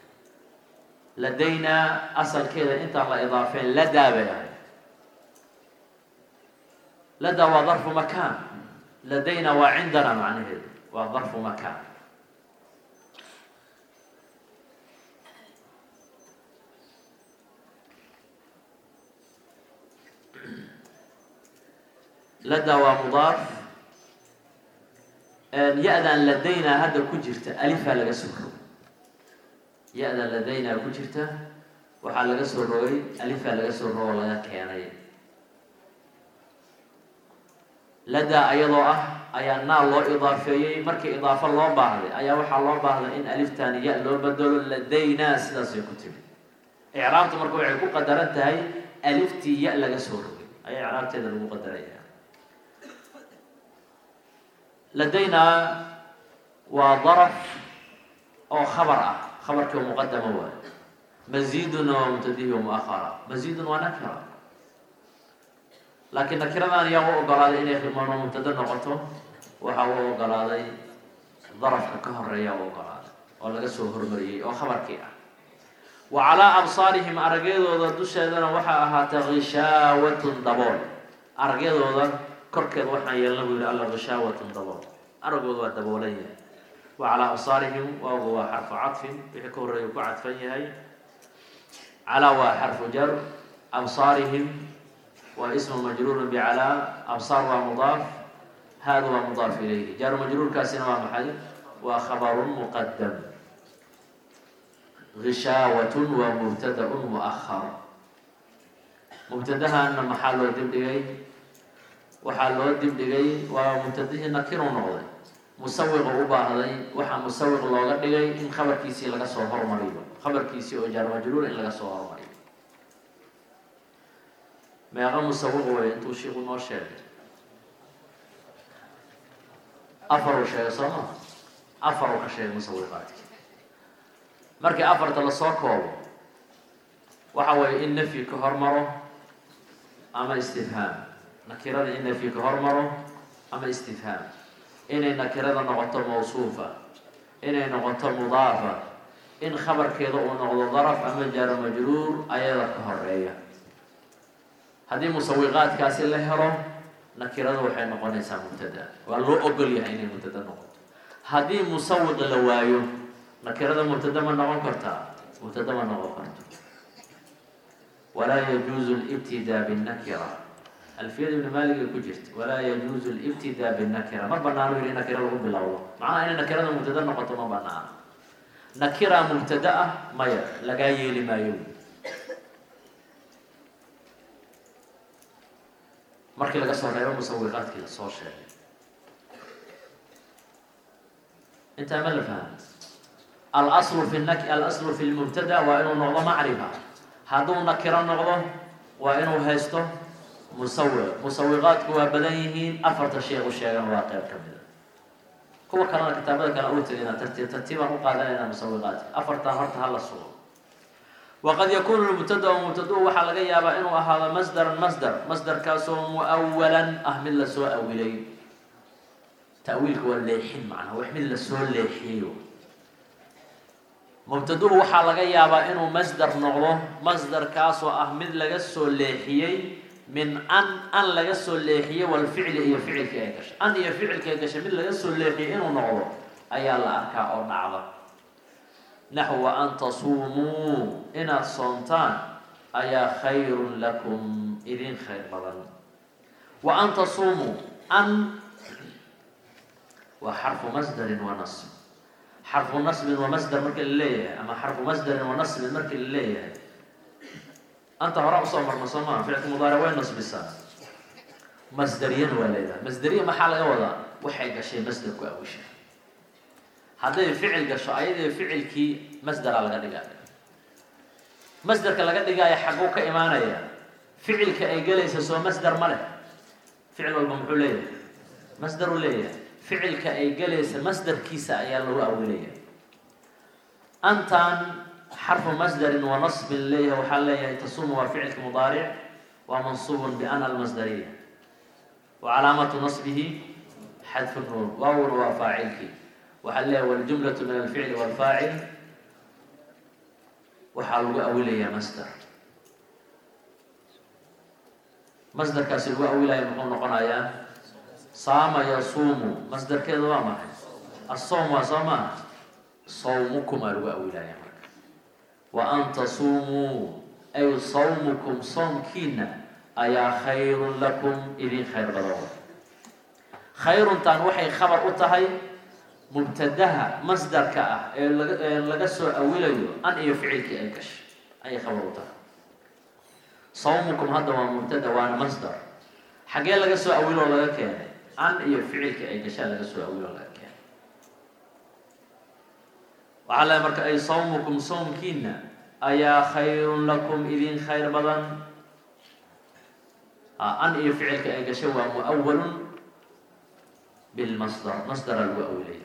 لدينا أصل كذا أنت على إضافين لدى بيان لدى وظرف مكان لدينا وعندنا معنى هذا وظرف مكان لدى ومضاف يأذن لدينا هذا كجرت ألفها لقصر يأذن لدينا كجرت وحال لقصر روي ألفها لقصر روي ولا كياني لدى أيضا أي أن الله إضافية مركي إضافة الله بعض أي وحى الله بعض إن ألف ثاني يألو بدل لدينا سلاس يكتب إعرابته مركو يعقو قدرت هاي ألف تي يألق سور أي إعرابته هذا المقدرية لدينا وظرف أو خبر خبر كمقدم هو مزيد ومبتدئ ومؤخر مزيد ونكرة لكن نكرة أن يقول قرار إن يخدمون مبتدأ نقطه وحاول قرار ظرف كهر يا وقرار ولا جسوا هرمري أو خبر كيا وعلى أبصارهم أرجل وذا دشة وحاها تغشاوة ضبول أرجل وذا كركل وحنا يلقوا على غشاوة ضبول أرجل وذا ضبولية وعلى أبصارهم وهو حرف عطف بحكور يقع عطفيه هاي على وحرف جر أبصارهم واسم مجرور بعلى أبصار ومضاف هذا ومضاف إليه جار مجرور كاسن ومحل وخبر مقدم غشاوة ومبتدأ مؤخر مبتدأها أن محل الدبدغي وحال الدبدغي ومبتدأه نكر ونغضي مسوغ أباهضي وحا مسوغ الله دغي إن خبر كيسي لغا سو هرمريو خبر كيسي أو جار مجرور إن لغا سو هرمريو ما يغا مسوغ وينتو شيخ نوشيغ أفروا شيء صنع أفروا شيء مسوغاتك markii afarta la soo koobo waxa way in nafi ka hormaro ama istifhaam nakirada in nafi ka hormaro ama istifhaam inay nakirada noqoto mawsuufa inay noqoto mudaafa in khabarkeeda uu noqdo daraf ama jar majruur ayada ka horeeya hadii musawiqaadkaasi la helo nakirada waxay noqonaysaa mubtada waa loo ogol yahay inay mubtada noqoto hadii musawiq la waayo نكرة مبتدأ ما نقول كرتا مبتدأ ما نقول كرتا ولا يجوز الابتداء بالنكرة الفيل ابن مالك الكجرت ولا يجوز الابتداء بالنكرة ما بنعرف إن نكرة لهم بالله معناه إن نكرة مبتدأ نقطة ما بنعرف نكرة مبتدأ ما ي لقاي لما يوم مركي لقى صار يوم مسوقات كذا صار شيء أنت عمل فهمت الأصل في النك الأصل في المبتدأ وإنه نقض معرفة هذا نكرة نقضه وإنه هيسته مسوغ مسوغات هو بدنيه أفرط الشيء والشيء الواقع كمذا kuwa kalena kitaabada kale u tagayna tartiib tartiibaan u qaadanayna musawiqaadka afartan horta hala sugo waqad yakunu lmubtada mubtadu waxaa laga yaabaa inuu ahaado masdaran masdar masdarkaasoo muawalan ah mid lasoo awilay ta'wiilka waa leexin macnaha wax mid lasoo leexiyo mubtaduhu waxaa laga yaabaa inuu masdar noqdo masdarkaasoo ah mid laga soo leexiyey min an an laga soo leexiyey walficli iyo ficilkii ay gashay an iyo ficilkii ay gashay mid laga soo leexiyey inuu noqdo ayaa la arkaa oo dhacda naxwa an tasuumuu inaad soontaan ayaa khayrun lakum idin khayr badan wa an tasuumuu an waa xarfu masdarin wa nasb xarfu nasbin wa masdar markii la leeyahay ama xarfu masdarin wa nasbin markii la leeyahay anta hore usoo marna soo maa ficilka mudaaric way nasbisaa masdariyana waa leedahay masdariya maxaa laga wadaa waxay gashay masdarku awisha hadday ficil gasho ayadii ficilkii masdara laga dhigaayo masdarka laga dhigaayo xaguu ka imaanaya ficilka ay galaysa soo masdar ma leh ficil walba muxuu leeyahay masdar uu leeyahay ficilka ay galaysa masdarkiisa ayaa lagu awilaya antan xarfu masdarin wa nasbin leeyahay waxaa leeyahay tasuumu waa ficilka mudaaric waa mansuubun biana almasdariya wa calaamatu nasbihi xadfu nuun waawna waa faacilkii waxaa leeyahay waljumlatu min alficli walfaacil waxaa lagu awilayaa masdar masdarkaasi lagu awilaya muxuu noqonayaa saama yasuumu masdarkeeda waa maxay asawm waa soo maa sawmukum aa lagu awilaya marka wa an tasuumuu ay sawmukum soomkiina ayaa khayrun lakum idin khayr badan khayruntaan waxay khabar u tahay mubtadaha masdarka ah ee laga ee laga soo awilayo an iyo ficilkii ay gashay ayay khabar u tahay sawmukum hadda waa mubtada waana masdar xagee laga soo awilo oo laga keenay an iyo ficilkii ay gashaa laga soo awilo oo laga keenay waxaa leeyahay marka ay sawmukum soomkiina ayaa khayrun lakum idin khayr badan an iyo ficilkii ay gashay waa muawalun bilmasdar masdara lagu awilay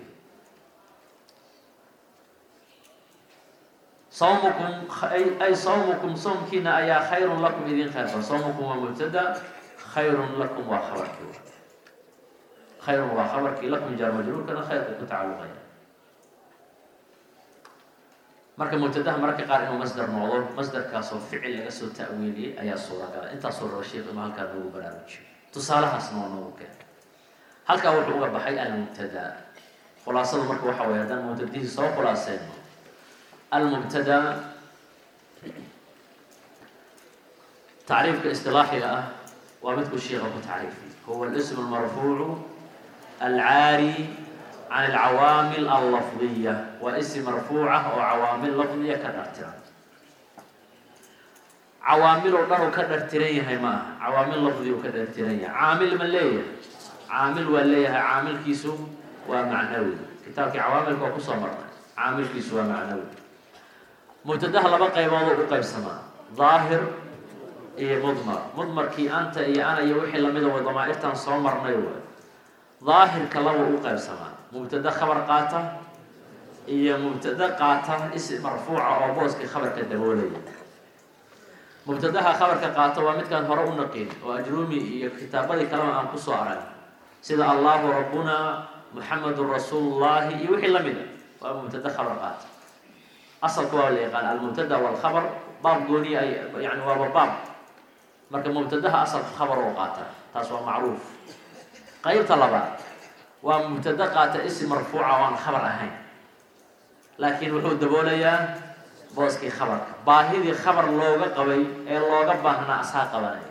صومكم أي صومكم صومكنا أيا خير لكم إذن خير صومكم ومبتدا خير لكم وخبرك خير وخبرك لكم جار مجرور كان خير كتعلقا مركب مبتدا مركب قال إنه مصدر موضوع مصدر كاسو فعل لقصو تأويلي أيا صورة قال أنت صورة الشيخ ما هل كان هو برامج تصالح اسمه نوك هل كان هو بحي المبتدا خلاصة مركب وحوي هذا مبتديه صو خلاصين المبتدا تعريف الاصطلاحي له ومثل الشيخ ابو تعريفي هو الاسم المرفوع العاري عن العوامل اللفظيه واسم مرفوعه وعوامل لفظيه كدرتها عوامل ودرو كدرتريه هي ما عوامل لفظيه وكدرتريه عامل من ليه عامل وليه عامل كيسو ومعنوي كتابك عوامل كوكو مرة عامل كيسو ومعنوي مبتدأ لبا قيبوض u qaybsamaa ظاهر iyo mudmar mudmarkii anta iyo ana iyo wixii lamida way damaa'irtan soo marnay way ظاهرka laba u qaybsamaa mubtada khabar qaata iyo mubtada qaata ism marfuuca oo booska khabarka daboolaya mubtadaha khabarka qaata waa midkaan hore u naqin oo ajrumi iyo kitaabadii kale aan ku soo arag sida Allahu rabbuna Muhammadur Rasulullah iyo wixii lamida waa mubtada khabar qaata أصل قوال قال المبتدأ والخبر باب قولي يعني هو باب مركب مبتدأها أصل خبر وقاته تاسوا معروف غير طلبات ومبتدأ قاته اسم مرفوع وان خبر أهين لكن وحود دبوليا بوسكي خبر باهي خبر لوغا قوي اي لوغا باهنا أسها قواني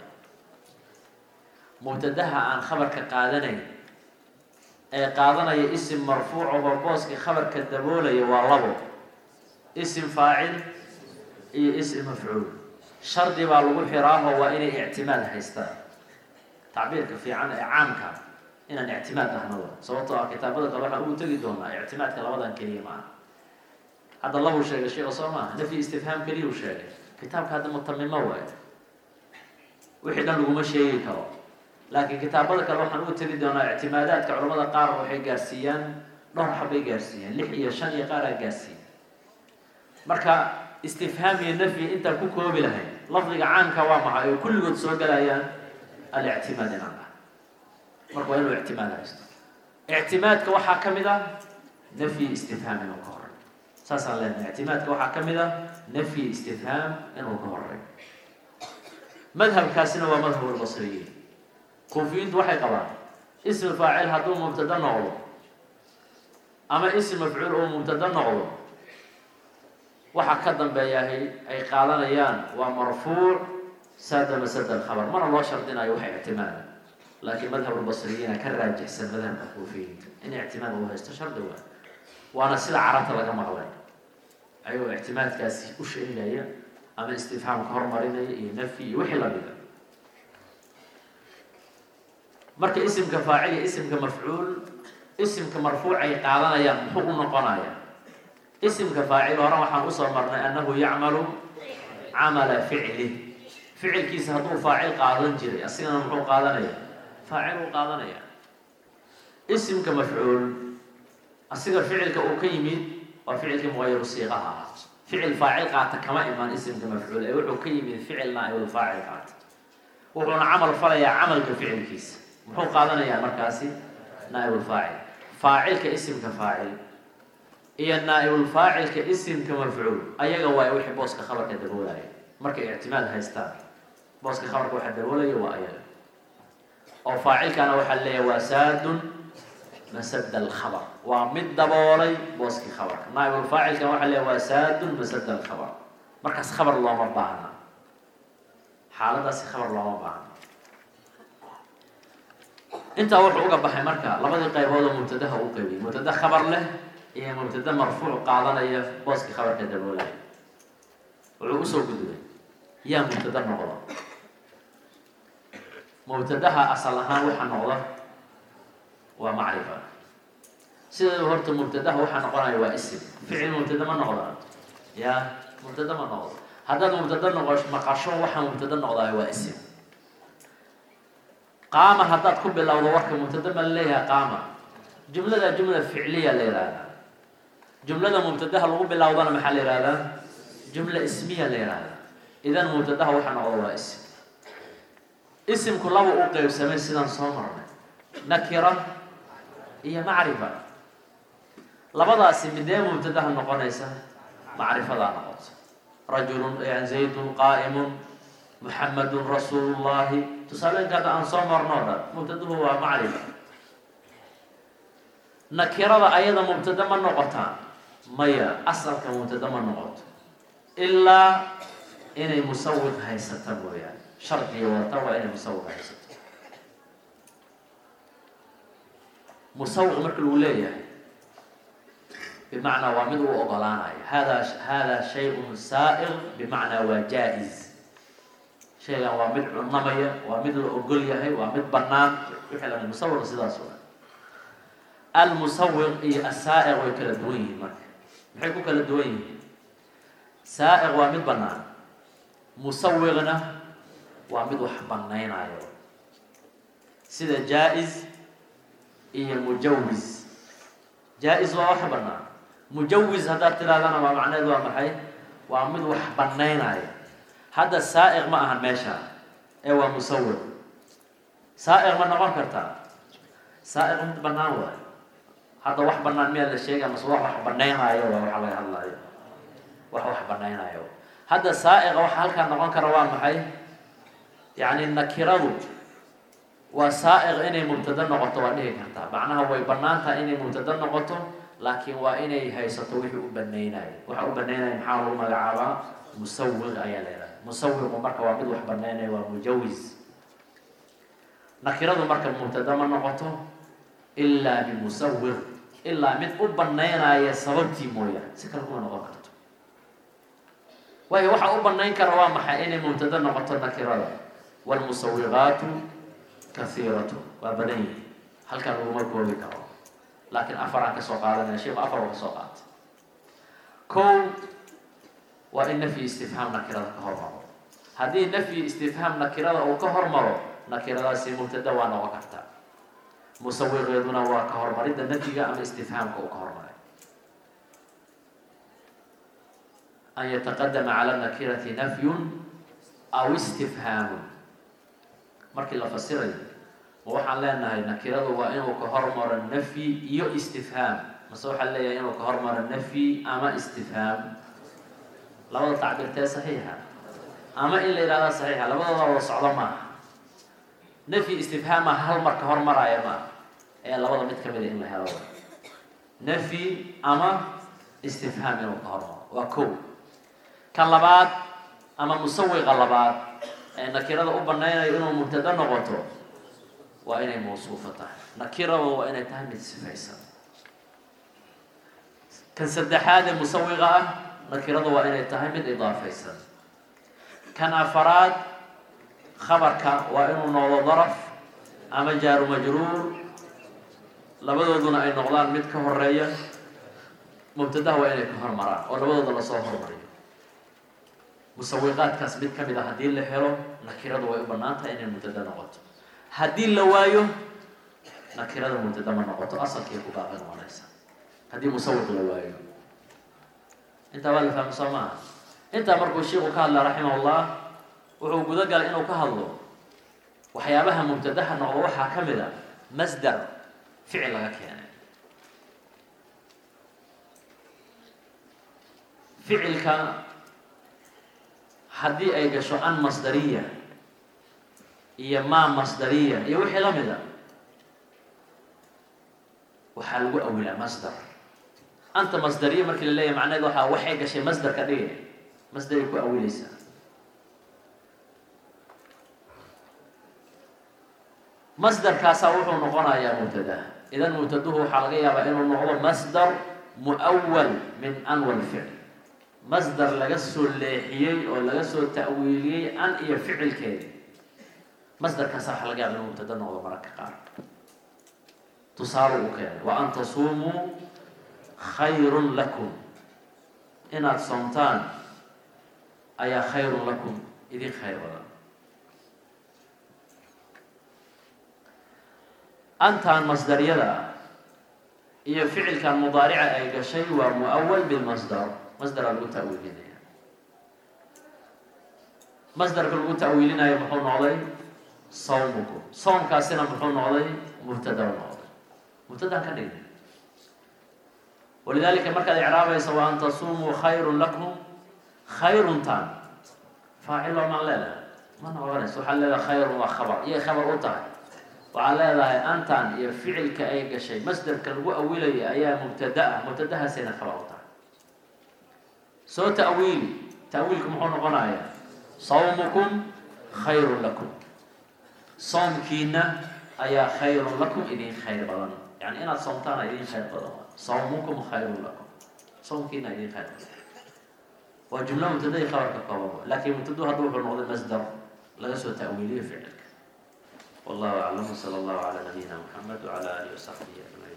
مبتدأها عن خبر كقادني اي قادني اسم مرفوع وبوسكي خبر كدبوليا واللبو اسم فاعل اي اسم مفعول شرط با لو خيراه وان اعتماد هيستا تعبيرك في عن عامك ان الاعتماد هو سوته كتابه طبعا uu tagi doona اعتمادك labadan kaliya هذا الله شيء شيء صوما ده في استفهام كلي وشيء كتابك هذا متمم وايد وحده لو ما شيء كره لكن كتابك waxaan uu tagi doona اعتمادات culimada qaar waxay gaarsiiyaan dhowr xabay gaarsiiyeen lix iyo shan iyo qaaraa gaarsiiyeen marka istifhaam iyo nafyi intaan ku koobi lahayn lafdiga caamka waa maxay oo kulligood soo galayaan الاعتماد inaan ah marka waa inuu ictimaad haysto ictimaadka waxaa ka mid ah nafyi istifhaam inuu ka horeeyo saasaan leenahay ictimaadka waxaa ka mid ah nafyi istifhaam inuu ka horeeyo madhabkaasina waa madhab albasriyiin kuufiyiintu waxay qabaan ism faacil hadduu mubtada noqdo ama ism mafcuul oo mubtada noqdo waxa ka dambeeyahay ay qaadanayaan waa marfuuc saada masada alkhabar mana loo shardinayo waxa ictimaada laakiin madhab albasriyiina ka raajixsan madhabka kuufiyiinta in ictimaad uu haysto shardi waa waana sida carabta laga maqlay ayuu ictimaadkaasi u sheegaya ama istifhaam ka hormarinaya iyo nafyi iyo wixii lamida marka isimka faacil iyo isimka mafcuul isimka marfuuc ay qaadanayaan muxuu u noqonayaa isimka faacil hore waxaan usoo marnay annahu yacmalu camala ficli ficilkiisa hadduu faacil qaadan jiray asigana muxuu qaadanaya faacil uu qaadanaya isimka mafcuul asiga ficilka uu ka yimid waa ficilkii mugayaru siiqaha ahaa ficil faacil qaata kama iman isimka mafcuul ee wuxuu ka yimid ficil naa'ibul faacil qaata wuxuuna camal falayaa camalka ficilkiisa muxuu qaadanayaa markaasi naa'ibul faacil faacilka isimka faacil iyo naa'ibul faacilka isimka mafcuul ayaga waa wixii booska khabarka daboolaya markay ictimaad haystaan booska khabarka waxa daboolaya waa ayaga oo faacilkana waxaa leeyahay waa saadun masada alkhabar waa mid daboolay booskii khabarka naa'ibul faacilkan waxaa leeyahay waa saadun masada alkhabar markaas khabar looma baahna xaaladaasi khabar looma baahna intaa wuxuu uga baxay marka labadii qaybood oo mubtadaha u qaybiyey mubtada khabar leh iyo mubtada marfuuc qaadanaya booskii khabarka daboolaya wuxuu usoo gudbay yaa mubtada noqda mubtadaha asal ahaan waxa noqda waa macrifa sideedu horta mubtadaha waxa noqonaya waa isim ficil mubtada ma noqda yaa mubtada ma noqdo haddaad mubtada noqosh maqasho waxa mubtada noqdaa waa isim qaama haddaad ku bilowdo warka mubtada ma leeyahay qaama jumlada jumla ficliya la yiraahdaa jumlada mubtadaha lagu bilowdana maxaa la yiraahdaa jumla ismiya la yiraahdaa idan mubtadaha waxa noqdo waa isim isimku laba u qaybsamay sidaan soo marnay nakira iyo macrifa labadaasi midee mubtadaha noqonaysa macrifada noqoto rajulun yani zaydun qaa'imun muxammadun rasuulullahi tusaaleenkaada aan soo marno dhan mubtadahu waa macrifa nakirada ayada mubtada ma noqotaa maya asalka mubtada ma noqoto ilaa inay musawiq haysata mooyaane shardiga wata waa inay musawiq haysato musawiq marka lagu leeyahay bimacnaa waa mid uu ogolaanayo hada hada shayun saa'iq bimacnaa waa jaa-is shaygan waa mid cunamaya waa mid la ogol yahay waa mid banaan wixii lamid musawiq sidaas waa almusawiq iyo asaa'iq way kala duwan yihiin marka maxay ku kala duwan yihiin saa'iq waa mid banaan musawiqna waa mid wax banaynayo sida jaa-is iyo mujawiz jaa-is waa wax banaan mujawiz haddaad tirahdana waa macneed waa maxay waa mid wax banaynayo hadda saa'iq ma ahan meesha ee waa musawiq saa'iq ma noqon kartaa saa'iq mid banaan waay hadda wax banaan miyaa la sheegay mase wax wax banaynayo waa waxa laga hadlayo wax wax banaynayo hadda saa'iqa waxa halkaa noqon kara waa maxay yacni nakiradu waa saa'iq inay mubtada noqoto waa dhihi kartaa macnaha way banaan tahay inay mubtada noqoto laakiin waa inay haysato wixii u banaynayo waxa u banaynayo maxaa lagu magacaabaa musawiq ayaa la yidhaha musawiqu marka waa mid wax banaynayo waa mujawiz nakiradu marka mubtada ma noqoto ilaa bimusawiq ilaa mid u banaynaya sababtii mooyaan si kale kuma noqon karto waayo waxa u banayn kara waa maxay inay mubtada noqoto nakirada walmusawiqaatu kahiiratu waa badan yihin halkan laguma koobi karo laakiin afaraan kasoo qaadanaya sheekhu afar oo kasoo qaatay kow waa in nafyi istifhaam nakirada ka hormaro haddii nafyi istifhaam nakirada uu ka hormaro nakiradaasi mubtada waa noqon kartaa مسوغيدنا وكهر مريد النتيجة أم استفهام كهر مريد أن يتقدم على النكرة نفي أو استفهام مركي الله فسره ووحن لنا النكرة وإنه كهر مر النفي يو استفهام مسوحا لي إنه كهر مر النفي أما استفهام لو تعبيرتها صحيحة أما إلا إلا صحيحة لو ضرب صعب ما نفي استفهام هل مر كهر مر يا ما إيه لو ضرب متكمل إلا هذا نفي أما استفهام إنه كهر مر وكو كان لبعض أما مسوغ لبعض نكرة أبنينا إنه مبتدأ نغطه وإنه موصوفة نكرة وإنه تهمت سفيسا كان سدحاد مسوغة نكرة وإنه تهمت إضافيسا كان أفراد خبرك وإنه نوض ظرف أما جار مجرور لبدو دون أي نغلان مد كهرية مبتدأ وإنه كهر مران ولبدو دون صوهر مريم مسوغات كاس مد كمدا هدي اللي حلو نكرة وإبنانتها إن المبتدأ نغطه هدي اللوايو نكرة المبتدأ ما نغطه أصل كيف باقي وليس هدي مسوغ اللوايو انت ولا فهم سماه انت مركو الشيخ قال رحمه الله وحو قد قال انه كهضو وحيابها مبتدأها نغطه وحا كمدا مصدر فعل لك يعني فعل كان هدي أي قشو أن مصدرية هي ما مصدرية هي وحي لمدة وحلقوا أولا مصدر أنت مصدرية مركي لله معناه دوحا وحي قشي مصدر كدية مصدر يكون أولي سا مصدر كاساوحو نقونا يا مبتدا إذا مبتدوه حلقية بأنه نقول مصدر مؤول من أنوى الفعل مصدر لقصه الليحيي أو لقصه التأويلي أن يفعل كذا مصدر كساح لقى من مبتدا نقول مرك قار تصاروا كذا وأن تصوموا خير لكم إن صمتان أي خير لكم إذا خير لكم أنت عن مصدر يدا هي فعل كان مضارع أي شيء ومؤول بالمصدر مصدر الغو تأويلنا مصدر الغو تأويلنا يمحون عليه صومكم صوم كاسنا محون عليه مبتدا عليه مبتدا كان ولذلك مركز إعرابه سواء تصوموا خير لكم خير تام فاعل ما لا ما نقول سحل خير وخبر هي خبر أطاع وعلى ذا أنت يفعل كأي شيء مصدر كالغو أولي أي مبتدا مبتدا سنة خبر أطاع سو تأويل تأويلكم هون غنايا صومكم خير لكم صوم كينا أي خير لكم إذن خير بدن يعني أنا صومتان إذن خير بدن صومكم خير لكم صوم كينا إذن خير بدن وجملة مبتدأ خبر كقوة لكن مبتدأ هذا هو الموضوع مصدر لا سو تأويلي فعلك والله أعلم صلى الله على نبينا محمد وعلى آله وصحبه أجمعين